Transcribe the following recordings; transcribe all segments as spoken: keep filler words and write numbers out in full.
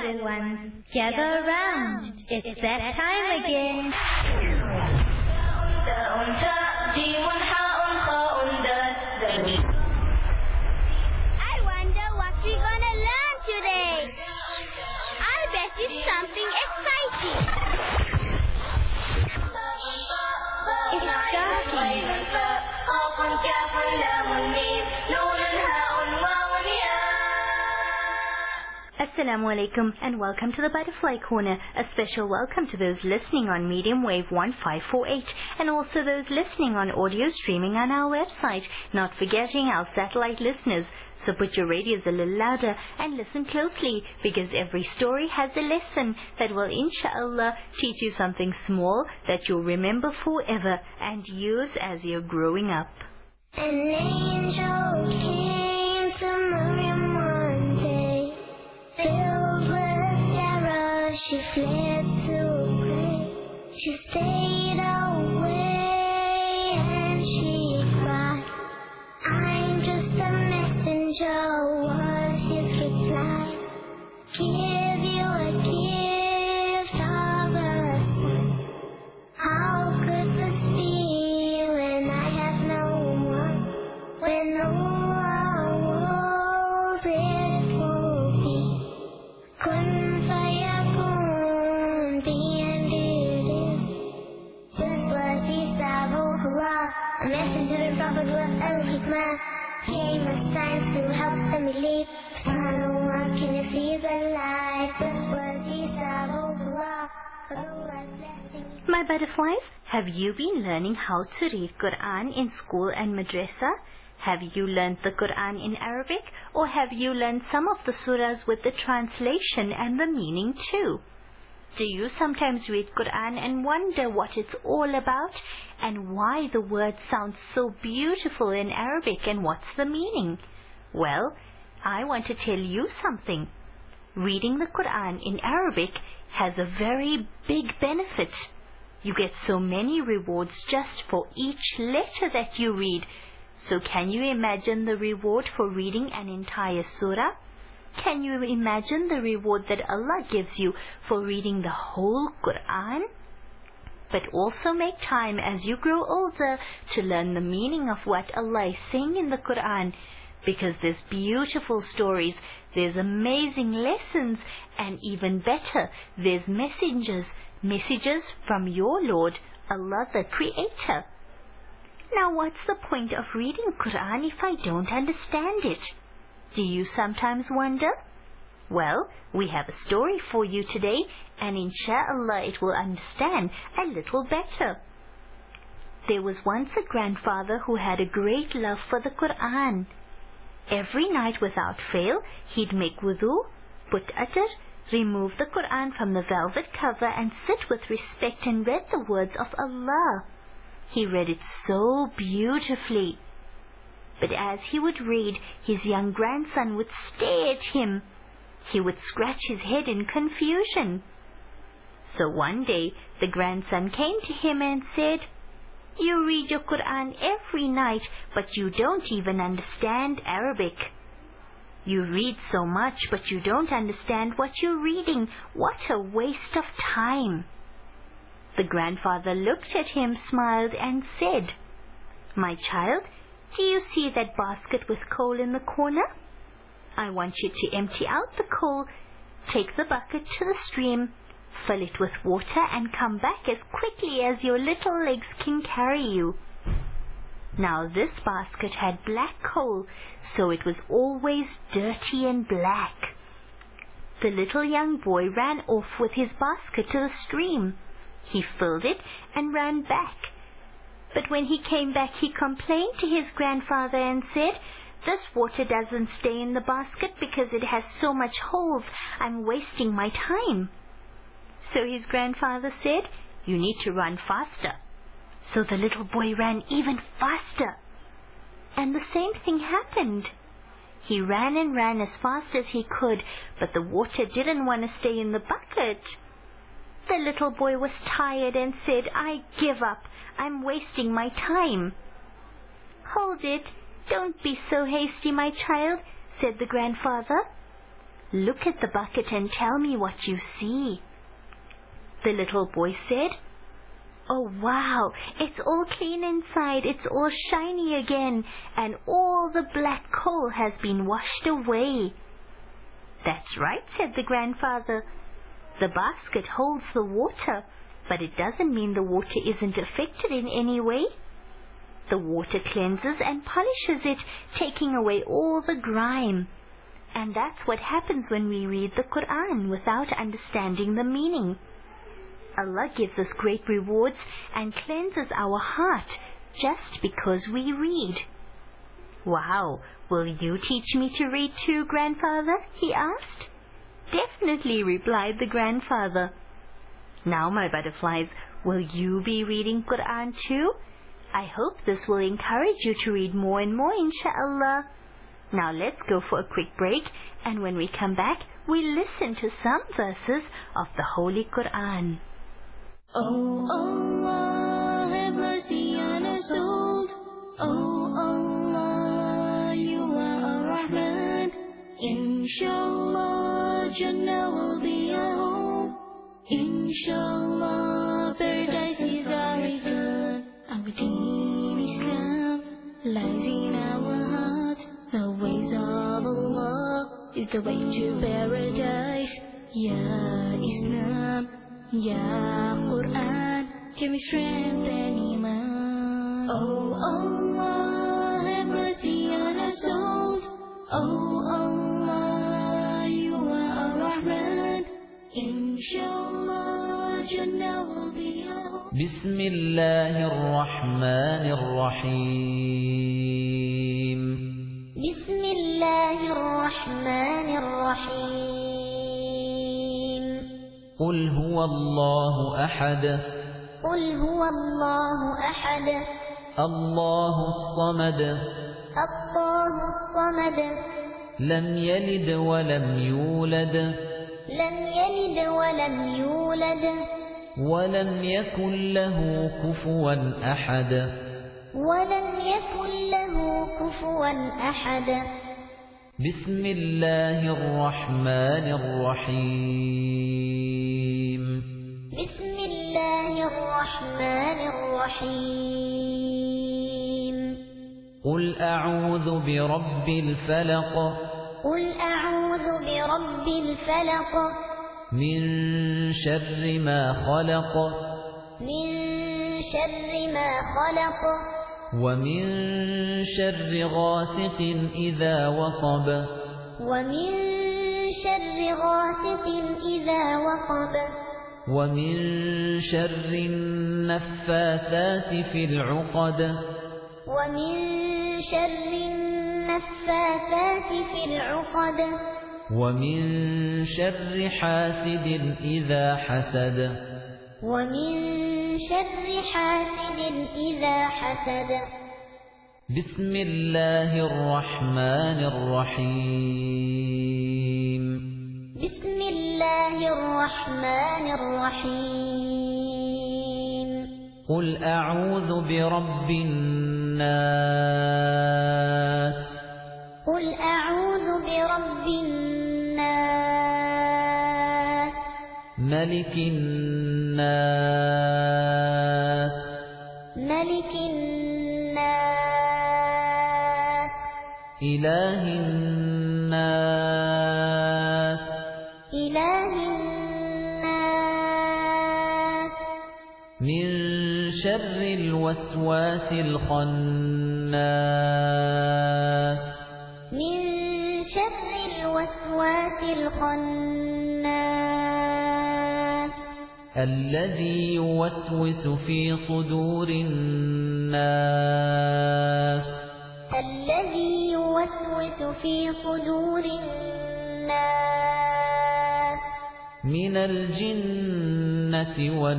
little ones, gather around. It's that time again. I wonder what we're gonna learn today. I bet it's something exciting. It's starting. Assalamu alaikum and welcome to the Butterfly Corner. A special welcome to those listening on medium wave one five four eight and also those listening on audio streaming on our website, not forgetting our satellite listeners. So put your radios a little louder and listen closely, because every story has a lesson that will inshallah teach you something small that you'll remember forever and use as you're growing up. An angel came to Maryam one day, filled with terror, she fled to pray. She stayed away and she cried, I'm just a messenger, was his reply. Give you a gift of a son. How could this be when I have no one? When all walls it will be. Kun fayakun, be and it is. This was Isa Ruhullah, a messenger and prophet with al-hikmah. Came with signs to help them believe. Subhanallah, can you see the light? This was Isa Ruhullah, Allah's blessing. My butterflies, have you been learning how to read Quran in school and madrasa? Have you learned the Quran in Arabic, or have you learned some of the surahs with the translation and the meaning too? Do you sometimes read Quran and wonder what it's all about and why the words sound so beautiful in Arabic and what's the meaning? Well, I want to tell you something. Reading the Quran in Arabic has a very big benefit. You get so many rewards just for each letter that you read. So can you imagine the reward for reading an entire surah? Can you imagine the reward that Allah gives you for reading the whole Quran? But also make time as you grow older to learn the meaning of what Allah is saying in the Quran, because there's beautiful stories, there's amazing lessons, and even better, there's messengers, messages from your Lord, Allah the Creator. Now what's the point of reading Quran if I don't understand it? Do you sometimes wonder? Well, we have a story for you today, and insha'Allah it will understand a little better. There was once a grandfather who had a great love for the Quran. Every night without fail, he'd make wudu, put attar, remove the Quran from the velvet cover and sit with respect and read the words of Allah. He read it so beautifully. But as he would read, his young grandson would stare at him. He would scratch his head in confusion. So one day the grandson came to him and said, You read your Quran every night, but you don't even understand Arabic. You read so much, but you don't understand what you're reading. What a waste of time. The grandfather looked at him, smiled and said, My child, do you see that basket with coal in the corner? I want you to empty out the coal, take the bucket to the stream, fill it with water and come back as quickly as your little legs can carry you. Now this basket had black coal, so it was always dirty and black. The little young boy ran off with his basket to the stream. He filled it and ran back. But when he came back, he complained to his grandfather and said, This water doesn't stay in the basket because it has so much holes. I'm wasting my time. So his grandfather said, You need to run faster. So the little boy ran even faster. And the same thing happened. He ran and ran as fast as he could, but the water didn't want to stay in the bucket. The little boy was tired and said, I give up. I'm wasting my time. Hold it. Don't be so hasty, my child, said the grandfather. Look at the bucket and tell me what you see." The little boy said, "Oh wow, it's all clean inside, it's all shiny again, and all the black coal has been washed away." "That's right," said the grandfather. "The basket holds the water, but it doesn't mean the water isn't affected in any way. The water cleanses and polishes it, taking away all the grime. And that's what happens when we read the Quran without understanding the meaning. Allah gives us great rewards and cleanses our heart just because we read." "Wow, will you teach me to read too, grandfather?" he asked. "Definitely," replied the grandfather. "Now, my butterflies, will you be reading Quran too? I hope this will encourage you to read more and more, inshallah. Now let's go for a quick break, and when we come back, we listen to some verses of the Holy Quran. Oh Allah, have mercy on us souls. Oh Allah, you are Ar-Rahman. Inshallah, Jannah will be our home. Inshallah, paradise is our return. Our deen Islam lies in our heart. The ways of Allah is the way to paradise. Ya Islam, Ya Quran, give me strength and iman. Oh Allah, have mercy on our souls. Oh Allah, you are Ar-Rahman. Inshallah, Jannah will be our home. Bismillahir Rahmanir Rahim. Bismillahir Rahmanir Rahim. قل هو الله أحد قل هو الله أحد الله الصمد الله الصمد لم يلد ولم يولد لم يلد ولم يولد ولم يكن له كفوا أحد ولم يكن له كفوا أحد. بسم الله الرحمن الرحيم. بسم الله الرحمن الرحيم. قل أعوذ برب الفلق قل أعوذ برب الفلق من شر ما خلق من شر ما خلق ومن شر غاسق إذا وقب ومن شر غاسق إذا وقب ومن شر النفاثات في العقد ومن شر النفاثات في العقد ومن شر حاسد إذا حسد ومن شر حاسد إذا حسد. بسم الله الرحمن الرحيم. بسم الله الرحمن الرحيم. قل أعوذ برب الناس قل أعوذ برب الناس ملك الناس ملك الناس إله الناس إله الناس من شر الوسواس الخناس من شر الوسواس الخناس الذي يوسوس في صدور الناس الذي يوسوس في صدور الناس من الجنة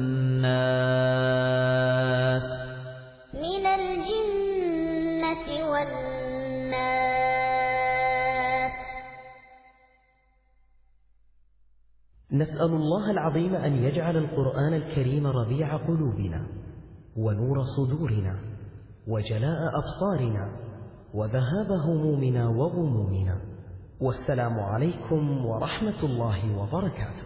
والناس من الجنة والناس. نسأل الله العظيم أن يجعل القرآن الكريم ربيع قلوبنا ونور صدورنا وجلاء أبصارنا وذهاب همومنا وغمومنا والسلام عليكم ورحمة الله وبركاته.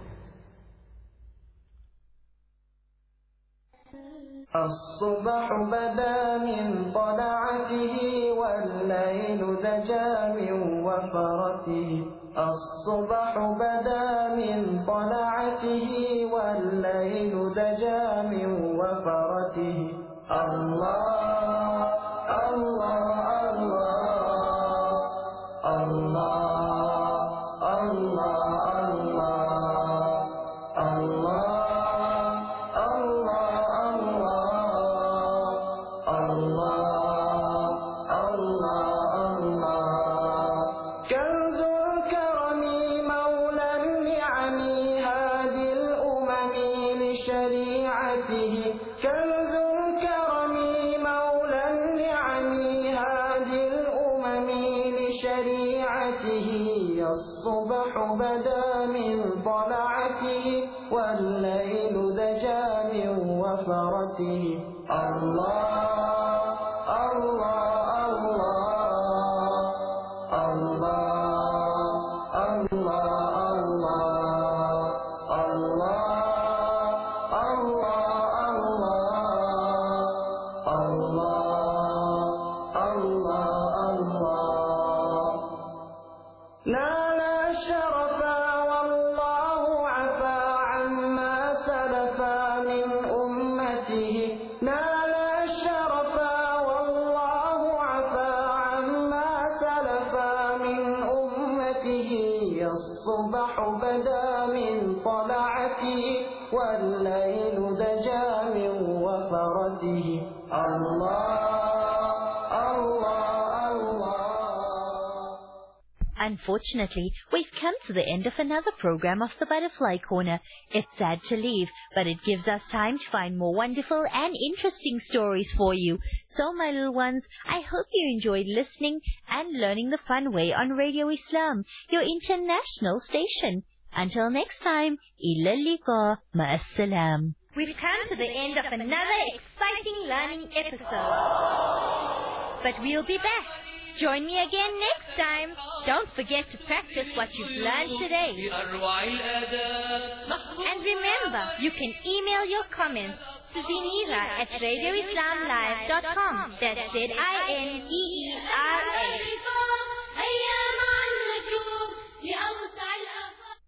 الصبح بدا من طلعته والليل دجى من وفرته. الصبح بدا من طلعته والليل دجى من وفرته. الله الله الله الله الله الله الله الصبح بدا من طلعته والليل دجى من وفرته. الله الله الله الله الله الله الله الله الله. نال الشرفا والله عفا عما سلفا من أمته. نال الشرفا والله عفا عما سلفا من أمته. الصبح بدا من طلعته والليل دجى من وفرته. الله Unfortunately, we've come to the end of another program of the Butterfly Corner. It's sad to leave, but it gives us time to find more wonderful and interesting stories for you. So, my little ones, I hope you enjoyed listening and learning the fun way on Radio Islam, your international station. Until next time, ila liqa, ma'assalam. We've come to the end of another exciting learning episode. But we'll be back. Join me again next time. Don't forget to practice what you've learned today. And remember, you can email your comments to Zinira at radio islam live dot com. That's Z I N E E R A.